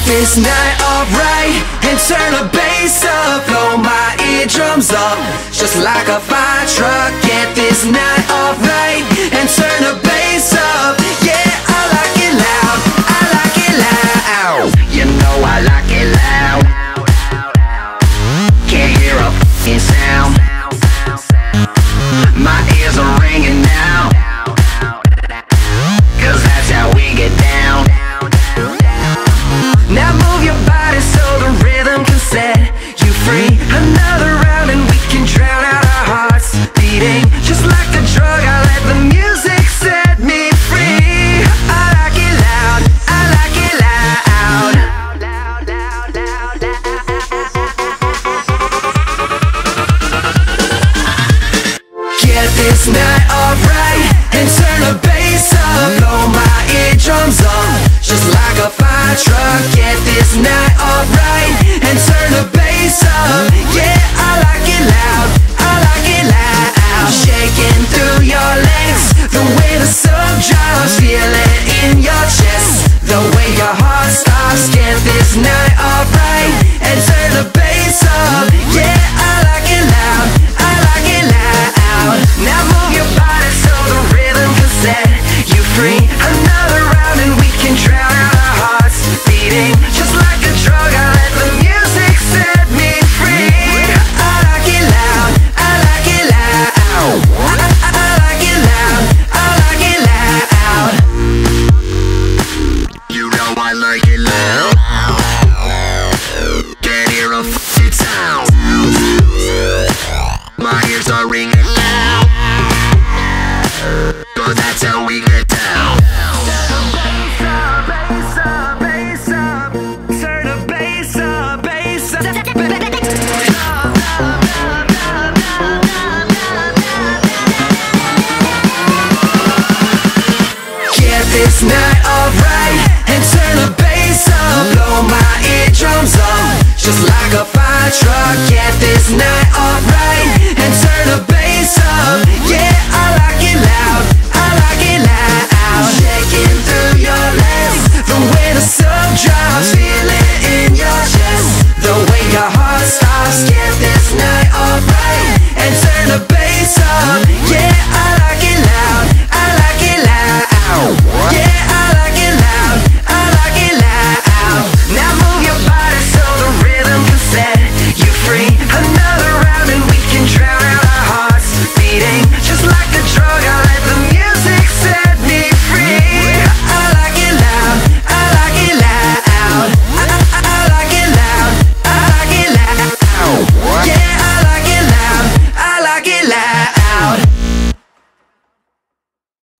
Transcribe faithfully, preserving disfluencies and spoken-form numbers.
this night alright and turn the bass up, blow my eardrums up just like a fire truck. Get this night alright and turn the bass up. Yeah, I like it loud, I like it loud. You know I like it loud. Can't hear a f***ing sound. My ears are ringing now, 'cause that's how we get down. Now move your body so the rhythm can set you free. Another round and we can drown out our hearts beating just like a drug. I let the music set me free. I like it loud, I like it loud. Get this night alright and turn the bass up, blow my eardrums up just like a fire truck. Get this night alright and turn the bass up. Yeah, I like it loud, I like it loud. Shaking through your legs, the way the sun drops, feel it in your chest, the way your heart stops. Get this night alright and turn the bass up. Yeah, I like it loud, I like it loud. Now move your body so the rhythm can set you free. Another round and we can drown out our hearts beating just like a drug. I let the music set me free. I like it loud, I like it loud. I, I, I like it loud, I like it loud. You know I like it loud. Can't hear a f***ing sound. My ears are ringing loud, 'cause that's how we get down. This night alright and turn the bass up, blow my eardrums up just like a fire truck. Get this night